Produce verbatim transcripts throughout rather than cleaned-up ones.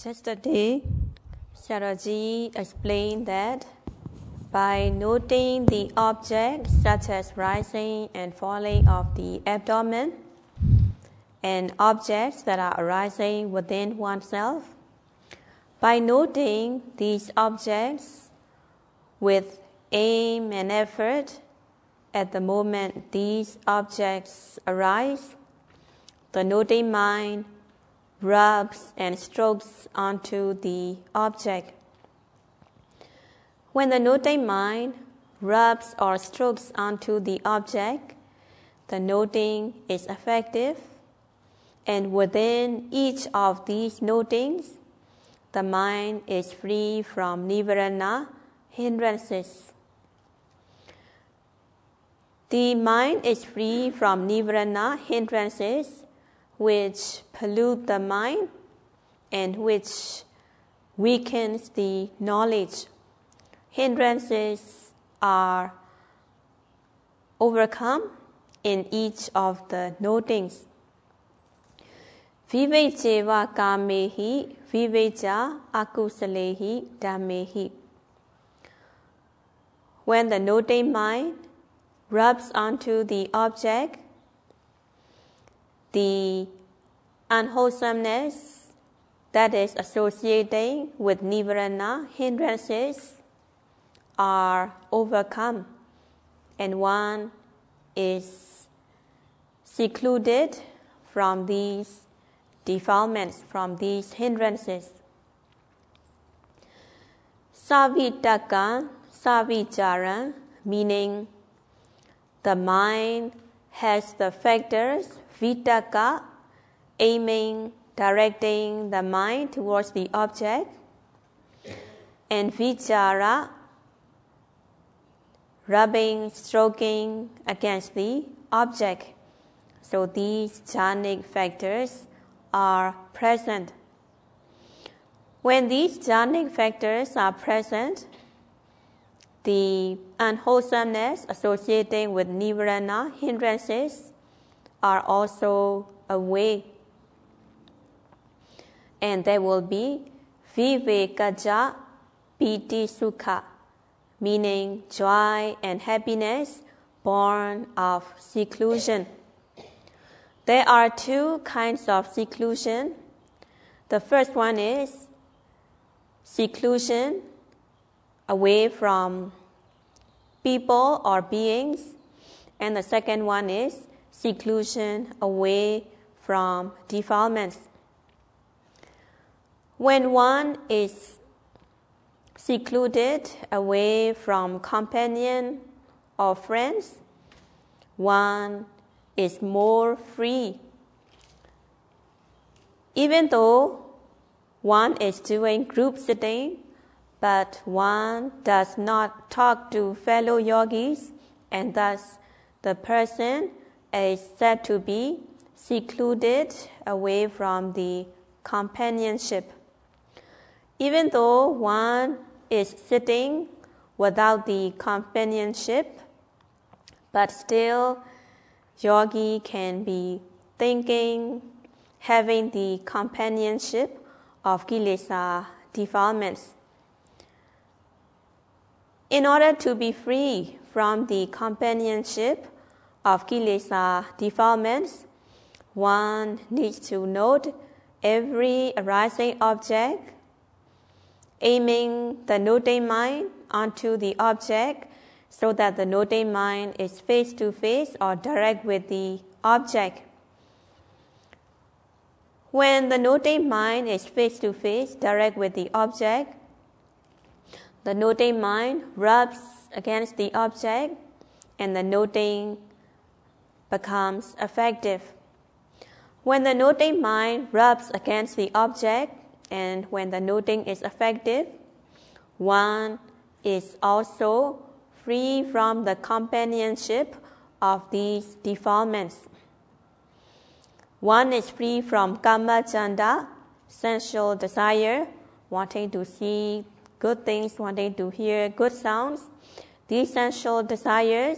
Yesterday, Sharaji explained that by noting the objects such as rising and falling of the abdomen and objects that are arising within oneself, by noting these objects with aim and effort at the moment these objects arise, the noting mind rubs and strokes onto the object. When the noting mind rubs or strokes onto the object, the noting is effective, and within each of these notings, the mind is free from nivarana hindrances. The mind is free from nivarana hindrances which pollute the mind and which weakens the knowledge. Hindrances are overcome in each of the notings. Vivecheva kamehi, vivecha akusalehi dhamehi. When the noting mind rubs onto the object, the unwholesomeness that is associated with nivarana hindrances are overcome, and one is secluded from these defilements, from these hindrances. Savitaka, savichara, meaning the mind has the factors vitaka, aiming, directing the mind towards the object, and vichara, rubbing, stroking against the object. So these jhanic factors are present. When these jhanic factors are present, the unwholesomeness associated with nivarana hindrances are also away, and there will be vivekaja piti sukha, meaning joy and happiness born of seclusion. There are two kinds of seclusion. The first one is seclusion away from people or beings, and the second one is seclusion away from defilements. When one is secluded away from companion or friends, one is more free. Even though one is doing group sitting, but one does not talk to fellow yogis, and thus the person is said to be secluded away from the companionship. Even though one is sitting without the companionship, but still yogi can be thinking, having the companionship of kilesa defilements. In order to be free from the companionship of kilesa defilements, one needs to note every arising object, aiming the noting mind onto the object so that the noting mind is face to face or direct with the object. When the noting mind is face to face, direct with the object, the noting mind rubs against the object and the noting becomes effective. When the noting mind rubs against the object and when the noting is effective, one is also free from the companionship of these defilements. One is free from kama chanda, sensual desire, wanting to see good things, wanting to hear good sounds. These sensual desires,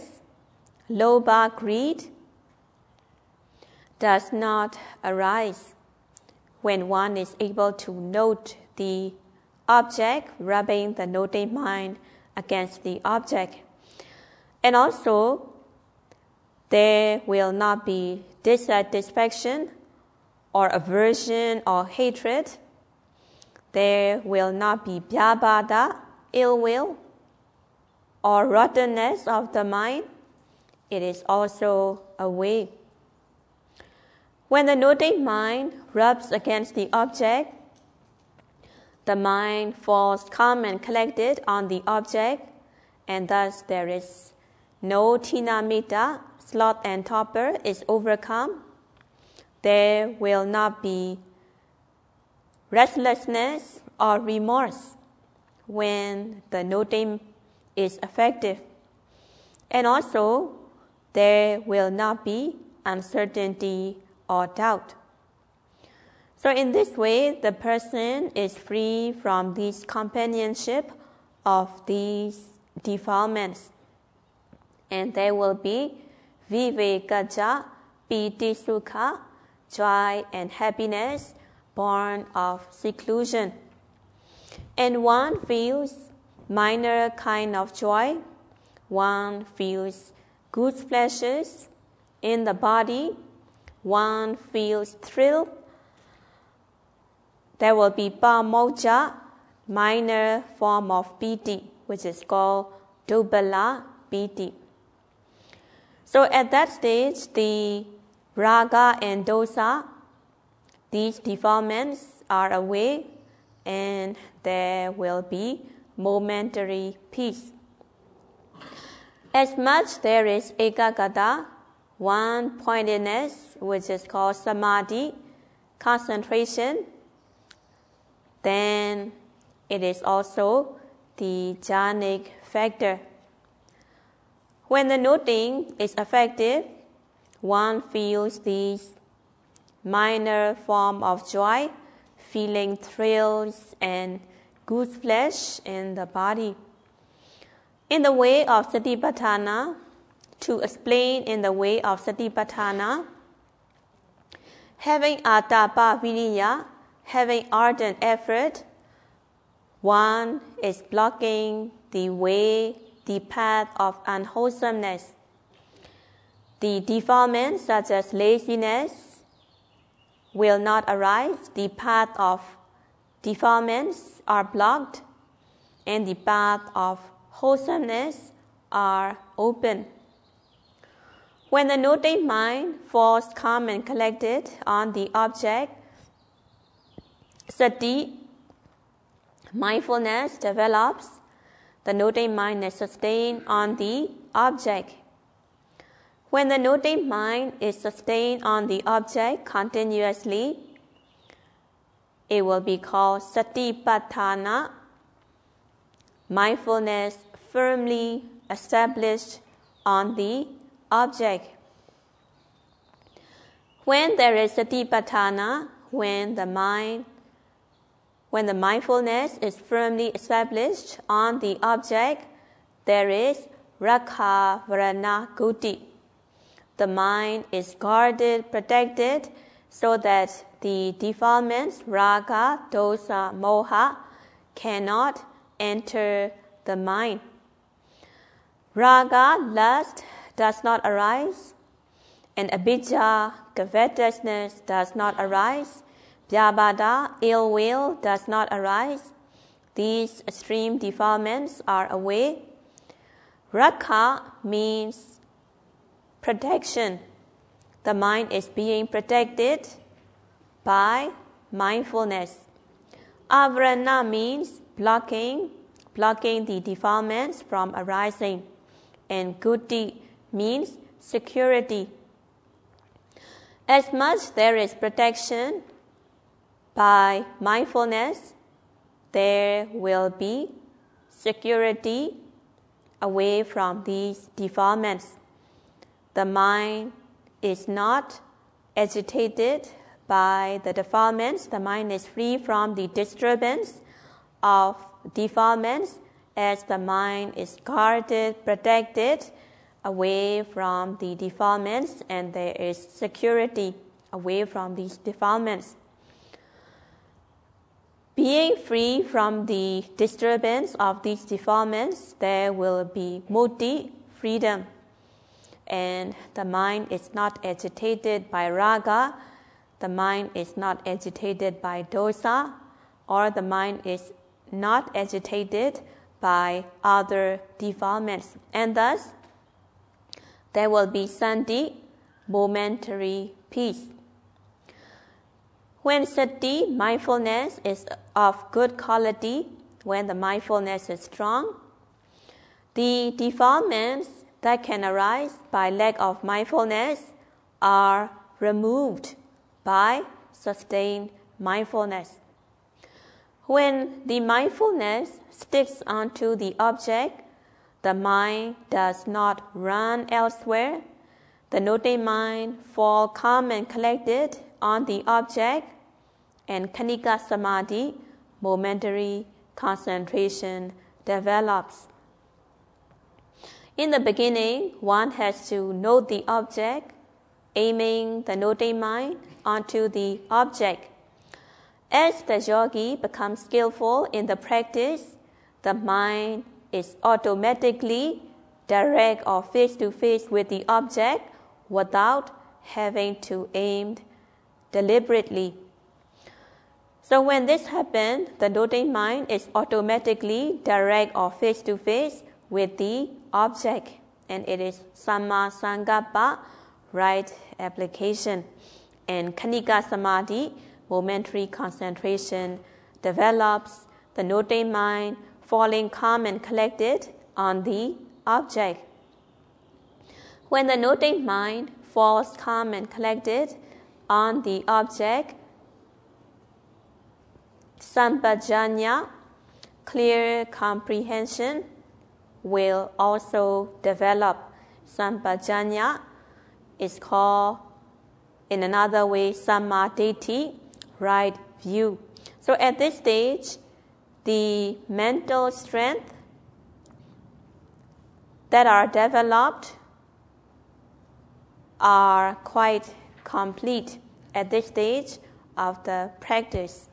lobha, greed, does not arise. when one is able to note the object, rubbing the noting mind against the object. And also, there will not be dissatisfaction or aversion or hatred. There will not be vyabhada, ill will, or rottenness of the mind. It is also away. When the noting mind rubs against the object, the mind falls calm and collected on the object, and thus there is no tinamita, sloth and torpor is overcome. There will not be restlessness or remorse when the noting is effective. And also, there will not be uncertainty or doubt. So in this way, the person is free from this companionship of these defilements. And there will be vivekaja, piti sukha, joy and happiness born of seclusion. And one feels minor kind of joy, one feels good pleasures in the body, one feels thrill. There will be pamoja, minor form of piti, which is called dubbala piti. So at that stage, the raga and dosa, these defilements are away, and there will be momentary peace. As much there is ekagata, one-pointedness, which is called samadhi, concentration, then it is also the jhanic factor. When the noting is effective, one feels these minor form of joy, feeling thrills and good flesh in the body. In the way of Satipatthana, to explain in the way of Satipatthana, having atapa viriya, having ardent effort, one is blocking the way, the path of unwholesomeness. The defilements such as laziness will not arise. The path of defilements are blocked, and the path of wholesomeness are open. When the noting mind falls calm and collected on the object, sati, mindfulness develops. The noting mind is sustained on the object. When the noting mind is sustained on the object continuously, it will be called satipatthana, mindfulness firmly established on the object. When there is satipatthana, when the mind, when the mindfulness is firmly established on the object, there is rakha varana guti. The mind is guarded, protected, so that the defilements, raga, dosa, moha, cannot enter the mind. Raga, lust, does not arise, and abhijja, covetousness, does not arise. Vyabhada, ill will, does not arise. These extreme defilements are away. Rakha means protection. The mind is being protected by mindfulness. Avarana means blocking, blocking the defilements from arising. And guti means security. As much there is protection by mindfulness, there will be security away from these defilements. The mind is not agitated by the defilements. The mind is free from the disturbance of defilements, as the mind is guarded, protected away from the defilements, and there is security away from these defilements. Being free from the disturbance of these defilements, there will be mukti, freedom. And the mind is not agitated by raga, the mind is not agitated by dosa, or the mind is not agitated by other defilements. And thus, there will be sandhi, momentary peace. When sati, mindfulness, is of good quality, when the mindfulness is strong, the defilements that can arise by lack of mindfulness are removed by sustained mindfulness. When the mindfulness sticks onto the object, the mind does not run elsewhere. The noting mind falls calm and collected on the object, and Khanika Samadhi, momentary concentration, develops. In the beginning, one has to note the object, aiming the noting mind onto the object. As the yogi becomes skillful in the practice, the mind is automatically direct or face-to-face with the object without having to aim deliberately. So when this happens, the noting mind is automatically direct or face-to-face with the object, and it is Samma Sankappa, right application. And Khanika Samadhi, momentary concentration, develops, the noting mind falling calm and collected on the object. When the noting mind falls calm and collected on the object, sampajanya, clear comprehension, will also develop. Sampajanya is called, in another way, sammaditthi, right view. So at this stage, the mental strength that are developed are quite complete at this stage of the practice.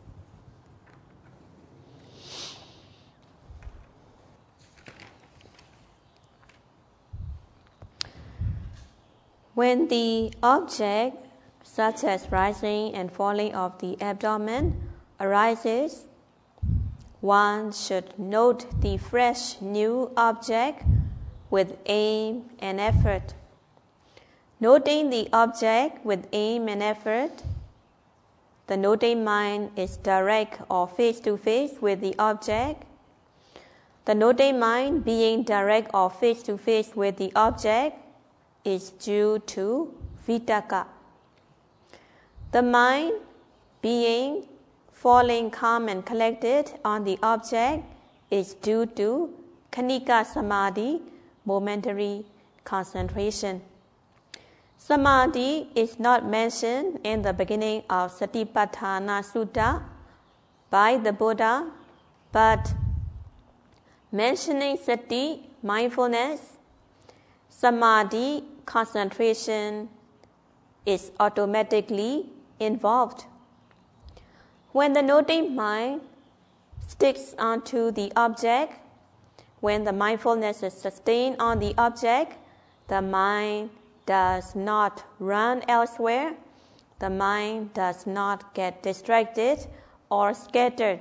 When the object, such as rising and falling of the abdomen, arises, one should note the fresh new object with aim and effort. Noting the object with aim and effort, the noting mind is direct or face-to-face with the object. The noting mind being direct or face-to-face with the object is due to vitaka. The mind being falling calm and collected on the object is due to Khanika Samadhi, momentary concentration. Samadhi is not mentioned in the beginning of Satipatthana Sutta by the Buddha, but mentioning sati, mindfulness, samadhi, concentration, is automatically involved. When the noting mind sticks onto the object, when the mindfulness is sustained on the object, the mind does not run elsewhere, the mind does not get distracted or scattered.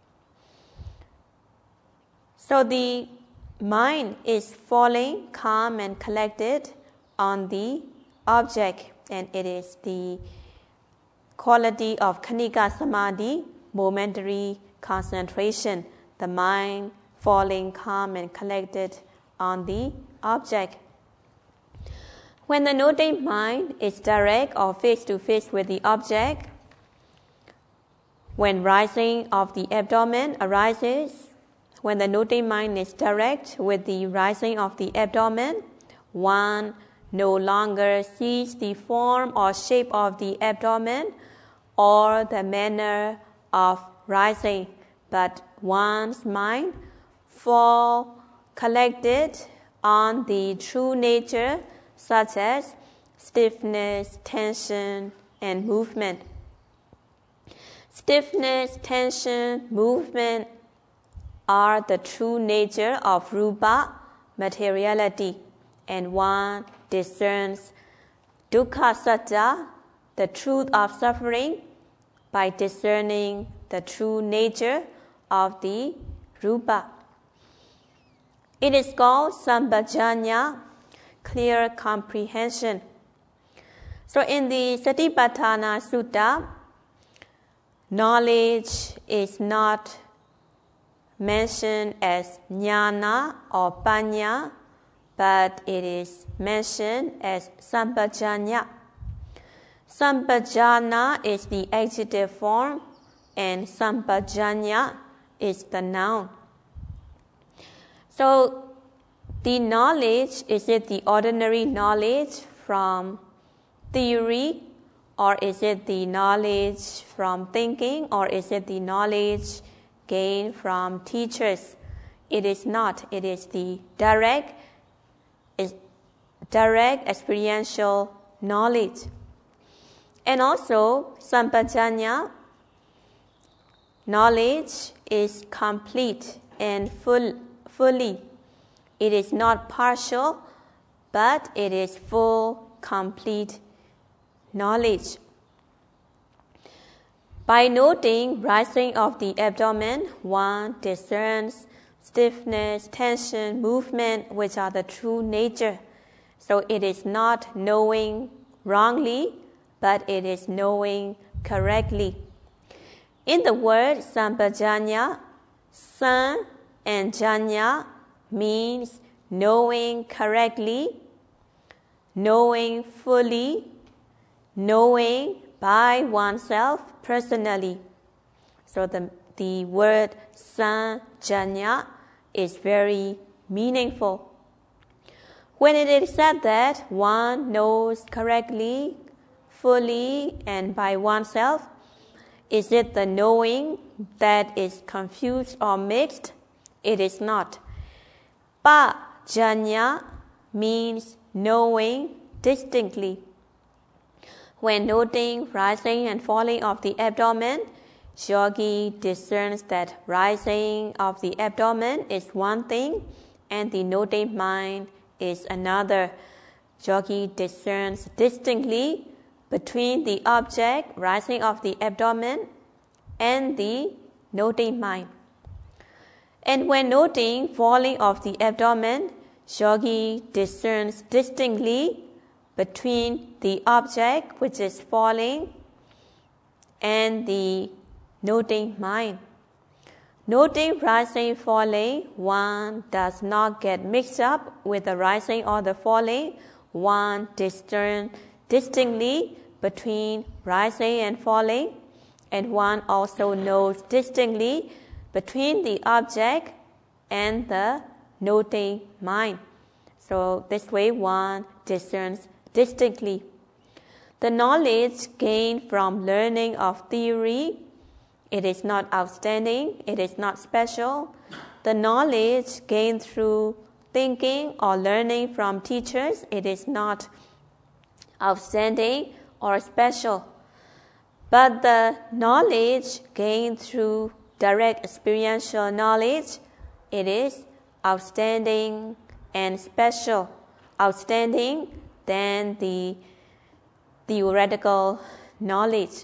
So the mind is falling calm and collected on the object, and it is the quality of Khanika Samadhi, momentary concentration, the mind falling calm and collected on the object. When the noting mind is direct or face-to-face with the object, when rising of the abdomen arises, when the noting mind is direct with the rising of the abdomen, one no longer sees the form or shape of the abdomen or the manner of rising, but one's mind falls collected on the true nature, such as stiffness, tension, and movement. Stiffness, tension, movement are the true nature of rupa, materiality, and one discerns dukkha satya, the truth of suffering, by discerning the true nature of the rupa. It is called sampajanya, clear comprehension. So in the Satipatthana Sutta, knowledge is not mentioned as jnana or panya, but it is mentioned as sampajanya. Sampajana is the adjective form and sampajanya is the noun. So the knowledge, is it the ordinary knowledge from theory, or is it the knowledge from thinking, or is it the knowledge gained from teachers? It is not. It is the direct, is direct experiential knowledge. And also, sampajanya, knowledge is complete and full, fully. It is not partial, but it is full, complete knowledge. By noting rising of the abdomen, one discerns stiffness, tension, movement, which are the true nature. So it is not knowing wrongly, but it is knowing correctly. In the word sampajanya, san and janya means knowing correctly, knowing fully, knowing by oneself personally. So the, the word sanjanya is very meaningful. When it is said that one knows correctly, fully, and by oneself, is it the knowing that is confused or mixed? It is not. Pa-janya means knowing distinctly. When noting rising and falling of the abdomen, yogi discerns that rising of the abdomen is one thing and the noting mind is another. Yogi discerns distinctly between the object rising of the abdomen and the noting mind. And when noting falling of the abdomen, yogi discerns distinctly between the object which is falling and the noting mind. Noting rising, falling, one does not get mixed up with the rising or the falling. One discerns distinctly between rising and falling, and one also knows distinctly between the object and the noting mind. So this way one discerns distinctly. The knowledge gained from learning of theory, it is not outstanding, it is not special. The knowledge gained through thinking or learning from teachers, it is not outstanding or special. But the knowledge gained through direct experiential knowledge, it is outstanding and special. Outstanding than the theoretical knowledge.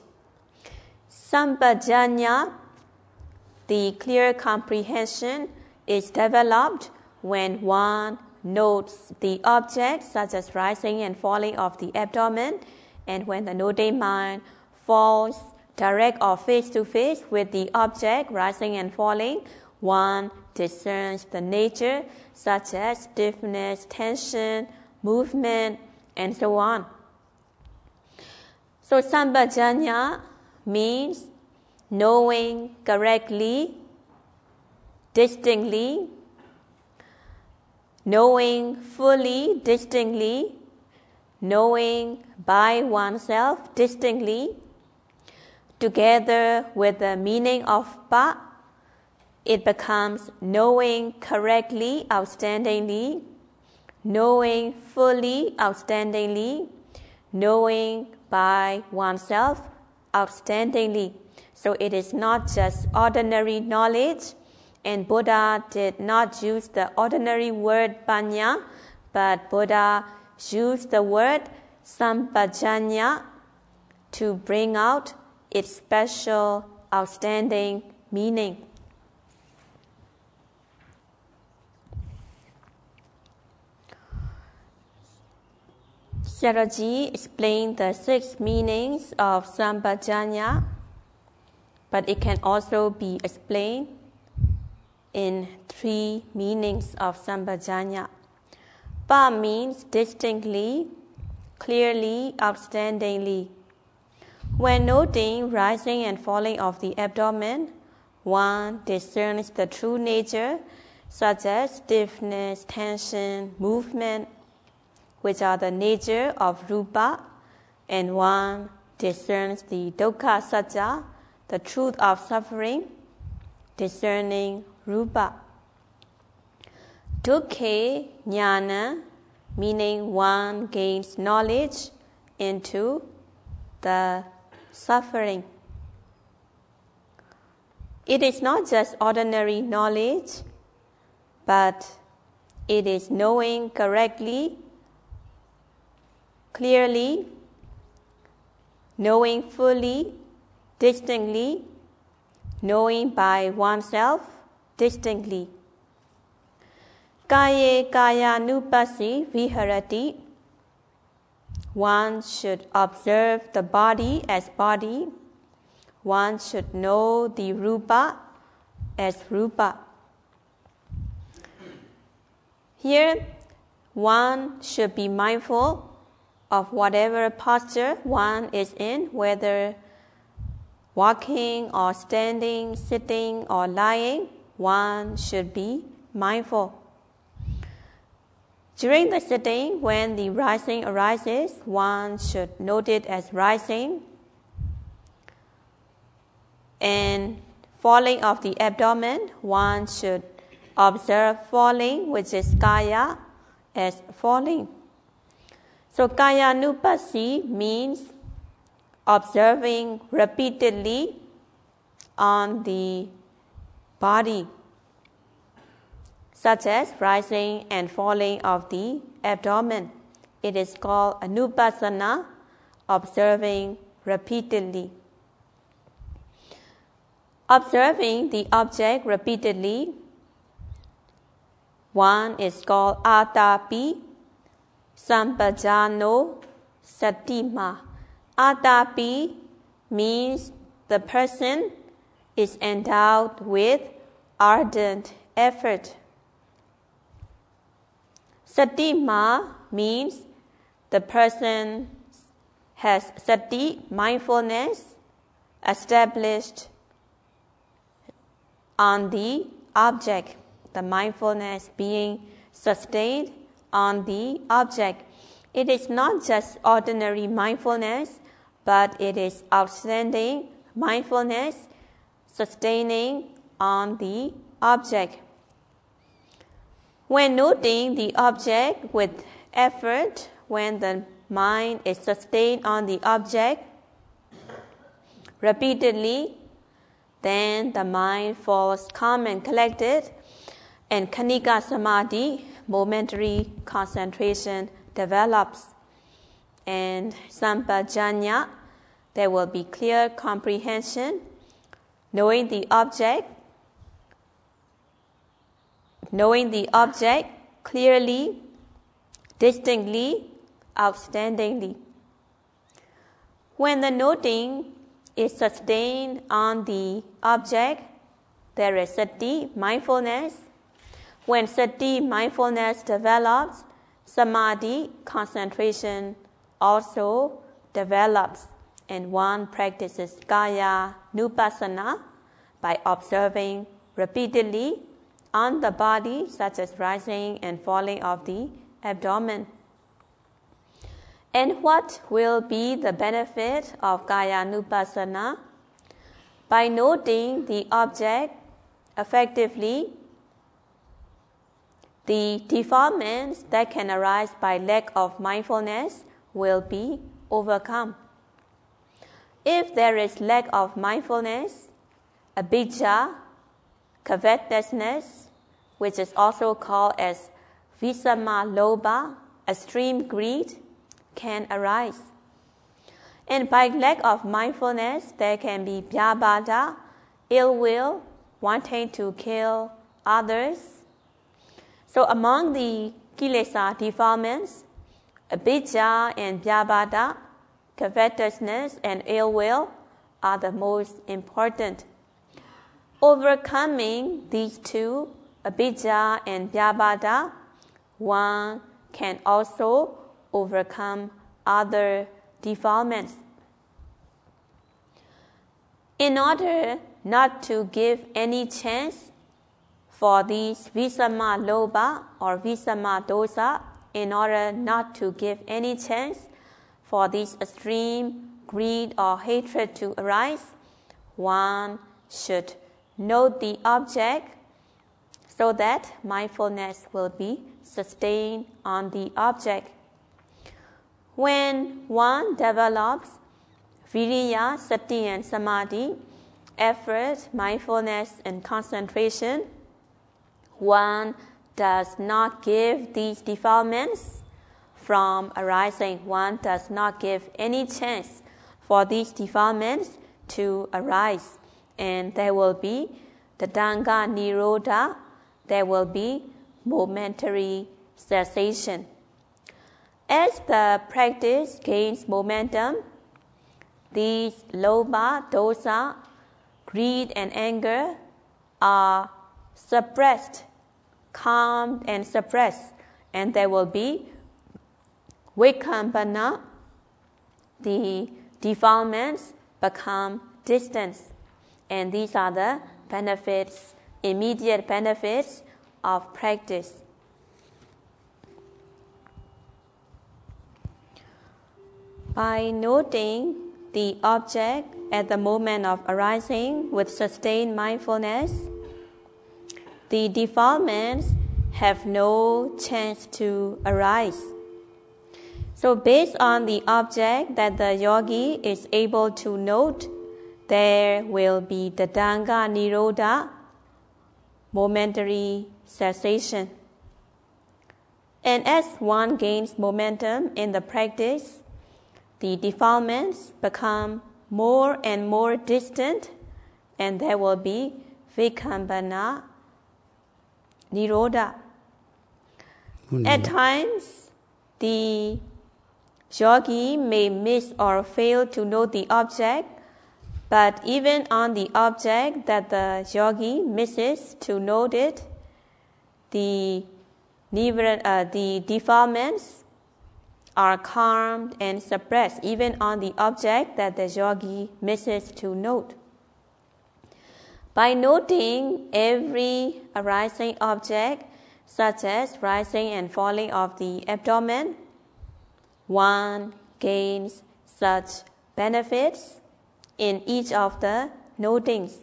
Sampajanya, the clear comprehension, is developed when one notes the object, such as rising and falling of the abdomen, and when the noting mind falls direct or face-to-face with the object rising and falling, one discerns the nature, such as stiffness, tension, movement, and so on. So sampajanya means knowing correctly, distinctly, knowing fully, distinctly, knowing by oneself distinctly, together with the meaning of pa, it becomes knowing correctly, outstandingly, knowing fully, outstandingly, knowing by oneself, outstandingly. So it is not just ordinary knowledge, and Buddha did not use the ordinary word panya, but Buddha used the word sampajanya to bring out its special, outstanding meaning. Sayadaw explained the six meanings of sampajanya, but it can also be explained in three meanings of sampajanya. Pa means distinctly, clearly, outstandingly. When noting rising and falling of the abdomen, one discerns the true nature, such as stiffness, tension, movement, which are the nature of rupa, and one discerns the dukkha satya, the truth of suffering, discerning rupa. Dukkha jnana, meaning one gains knowledge into the suffering. It is not just ordinary knowledge, but it is knowing correctly, clearly, knowing fully, distinctly, knowing by oneself distinctly. Kaye kaya nupasi viharati. One should observe the body as body. One should know the rupa as rupa. Here, one should be mindful of whatever posture one is in, whether walking or standing, sitting or lying, one should be mindful. During the sitting, when the rising arises, one should note it as rising, and falling of the abdomen, one should observe falling, which is kaya, as falling. So kaya nupasi means observing repeatedly on the body, such as rising and falling of the abdomen. It is called anupassana, observing repeatedly. Observing the object repeatedly, one is called atapi, sampajano, satima. Atapi means the person is endowed with ardent effort. Satima means the person has sati, mindfulness, established on the object, the mindfulness being sustained on the object. It is not just ordinary mindfulness, but it is outstanding mindfulness sustaining on the object. When noting the object with effort, when the mind is sustained on the object repeatedly, then the mind falls calm and collected, and khanika samadhi, momentary concentration, develops. And sampajanya, there will be clear comprehension, knowing the object, knowing the object clearly, distinctly, outstandingly. When the noting is sustained on the object, there is sati, mindfulness. When sati, mindfulness develops, samadhi, concentration, also develops, and one practices kaya nupassana by observing repeatedly on the body, such as rising and falling of the abdomen. And what will be the benefit of kaya nupassana? By noting the object effectively, the defilements that can arise by lack of mindfulness will be overcome. If there is lack of mindfulness, abhijja, covetousness, which is also called as visamma lobha, extreme greed, can arise. And by lack of mindfulness, there can be vyabhada, ill will, wanting to kill others. So among the kilesa defilements, abhijja and vyabhada, covetousness and ill will, are the most important. Overcoming these two, abhijja and vyabhada, one can also overcome other defilements. In order not to give any chance for these visamma lobha or visamma dosa, in order not to give any chance for this extreme greed or hatred to arise, one should note the object so that mindfulness will be sustained on the object. When one develops viriya, sati and samadhi, effort, mindfulness and concentration, one does not give these defilements from arising. One does not give any chance for these defilements to arise. And there will be the Danga Nirodha, there will be momentary cessation. As the practice gains momentum, these lobha, dosa, greed and anger are suppressed, calmed and suppressed, and there will be vikambana, the defilements become distant, and these are the benefits, immediate benefits of practice. By noting the object at the moment of arising with sustained mindfulness, the defilements have no chance to arise. So based on the object that the yogi is able to note, there will be the Danga Nirodha, momentary cessation. And as one gains momentum in the practice, the defilements become more and more distant, and there will be vikambana nirodha. At times, the yogi may miss or fail to note the object, but even on the object that the yogi misses to note it, the, uh, the defilements are calmed and suppressed, even on the object that the yogi misses to note. By noting every arising object, such as rising and falling of the abdomen, one gains such benefits in each of the notings.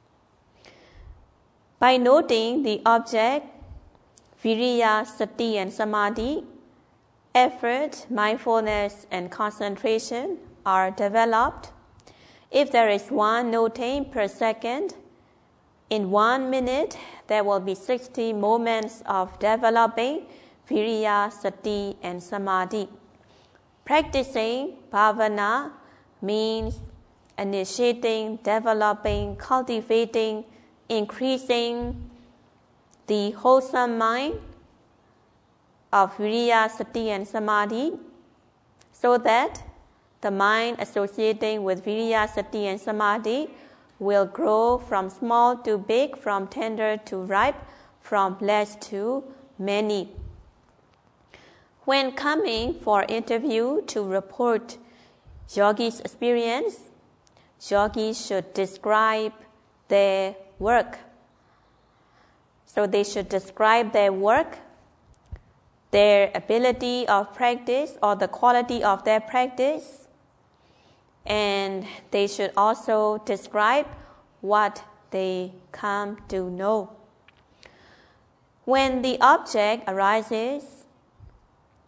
By noting the object, viriya, sati and samadhi, effort, mindfulness and concentration are developed. If there is one noting per second, in one minute there will be sixty moments of developing viriya, sati and samadhi. Practicing bhavana means initiating, developing, cultivating, increasing the wholesome mind of viriya, sati and samadhi, so that the mind associating with viriya, sati and samadhi will grow from small to big, from tender to ripe, from less to many. When coming for interview to report yogi's experience, yogis should describe their work. So they should describe their work, their ability of practice or the quality of their practice, and they should also describe what they come to know. When the object arises,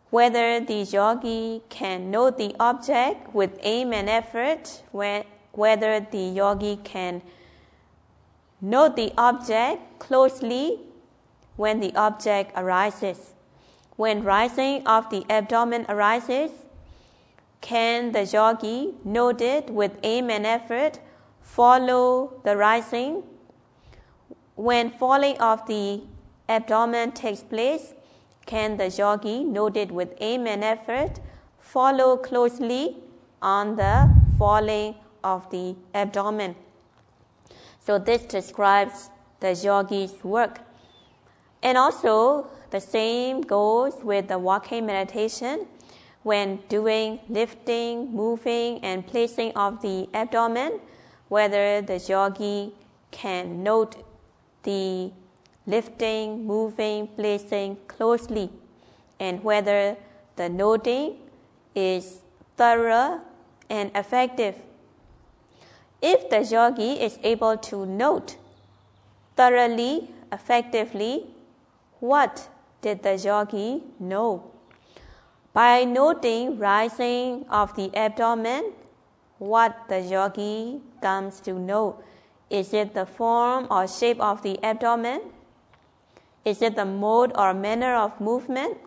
whether the yogi can note the object with aim and effort, whether the yogi can note the object closely when the object arises. When rising of the abdomen arises, can the yogi note it with aim and effort, follow the rising? When falling of the abdomen takes place, can the yogi note it with aim and effort, follow closely on the falling of the abdomen? So this describes the yogi's work. And also, the same goes with the walking meditation. When doing lifting, moving, and placing of the abdomen, whether the yogi can note the lifting, moving, placing closely, and whether the noting is thorough and effective. If the yogi is able to note thoroughly, effectively, what did the yogi know? By noting rising of the abdomen, what the yogi comes to know? Is it the form or shape of the abdomen? Is it the mode or manner of movement?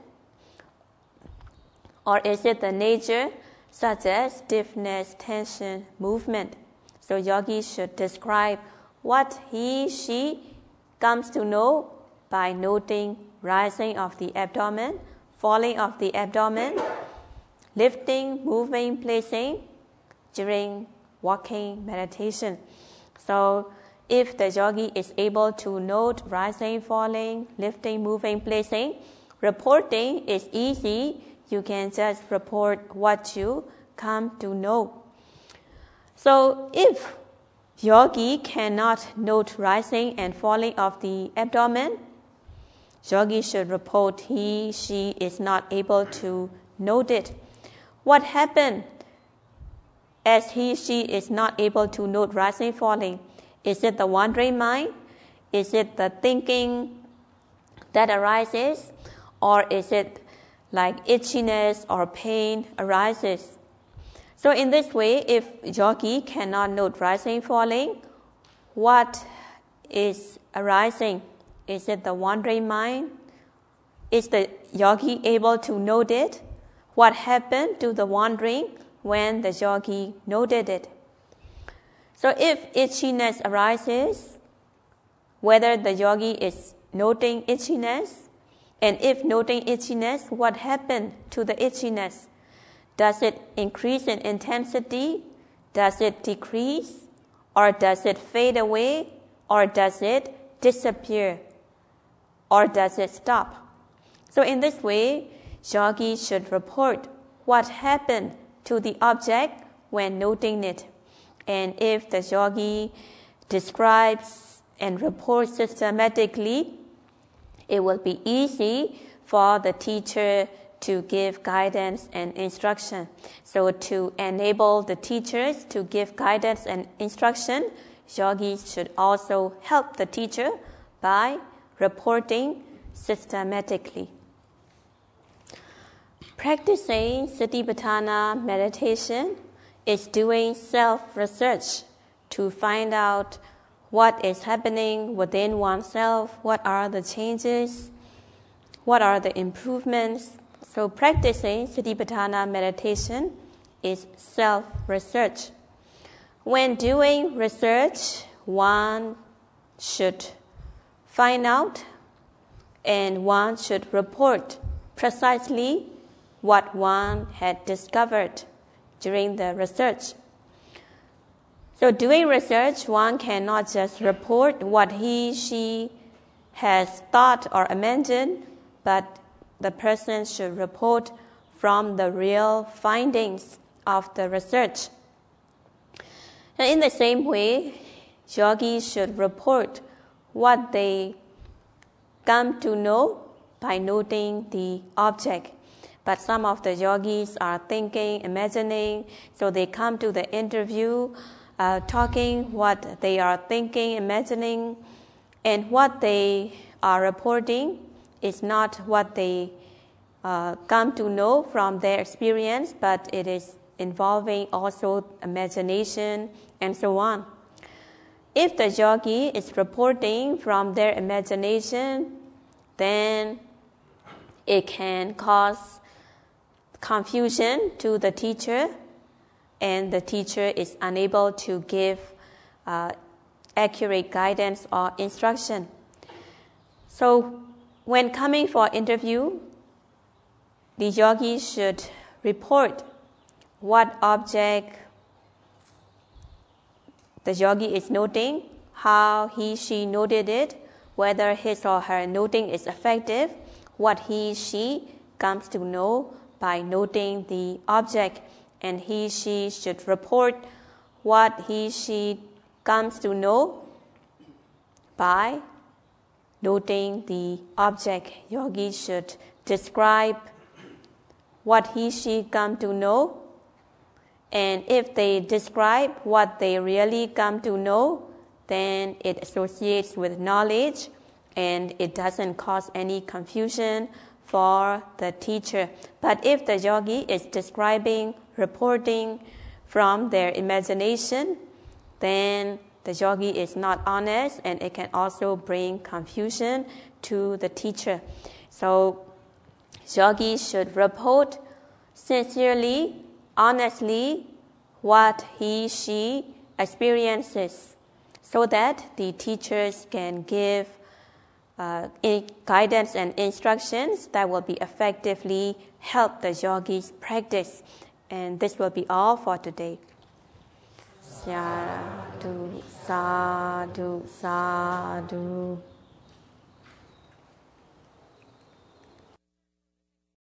Or is it the nature, such as stiffness, tension, movement? So yogi should describe what he, she comes to know by noting rising of the abdomen, falling of the abdomen, lifting, moving, placing during walking meditation. So if the yogi is able to note rising, falling, lifting, moving, placing, reporting is easy. You can just report what you come to know. So if yogi cannot note rising and falling of the abdomen, yogi should report he, she is not able to note it. What happened as he, she is not able to note rising, falling? Is it the wandering mind? Is it the thinking that arises? Or is it like itchiness or pain arises? So in this way, if yogi cannot note rising, falling, what is arising? Is it the wandering mind? Is the yogi able to note it? What happened to the wandering when the yogi noted it? So if itchiness arises, whether the yogi is noting itchiness, and if noting itchiness, what happened to the itchiness? Does it increase in intensity? Does it decrease? Or does it fade away? Or does it disappear? Or does it stop? So in this way, yogi should report what happened to the object when noting it. And if the yogi describes and reports systematically, it will be easy for the teacher to give guidance and instruction. So to enable the teachers to give guidance and instruction, yogis should also help the teacher by reporting systematically. Practicing Satipatthana meditation is doing self-research to find out what is happening within oneself, what are the changes, what are the improvements. So practicing Satipatthana meditation is self-research. When doing research, one should find out and one should report precisely what one had discovered during the research. So doing research, one cannot just report what he, she has thought or imagined, but the person should report from the real findings of the research. And in the same way, yogis should report what they come to know by noting the object. But some of the yogis are thinking, imagining, so they come to the interview uh, talking what they are thinking, imagining, and what they are reporting is not what they uh, come to know from their experience, but it is involving also imagination and so on. If the yogi is reporting from their imagination, then it can cause confusion to the teacher, and the teacher is unable to give uh, accurate guidance or instruction. So when coming for interview, the yogi should report what object the yogi is noting, how he, she noted it, whether his or her noting is effective, what he, she comes to know by noting the object, and he, she should report what he, she comes to know by noting the object. Yogi should describe what he, she come to know, and if they describe what they really come to know, then it associates with knowledge and it doesn't cause any confusion for the teacher. But if the yogi is describing, reporting from their imagination, then the yogi is not honest, and it can also bring confusion to the teacher. So yogi should report sincerely, honestly, what he, she experiences, so that the teachers can give uh, guidance and instructions that will be effectively help the yogis practice. And this will be all for today. Sadhu, sadhu, sadhu.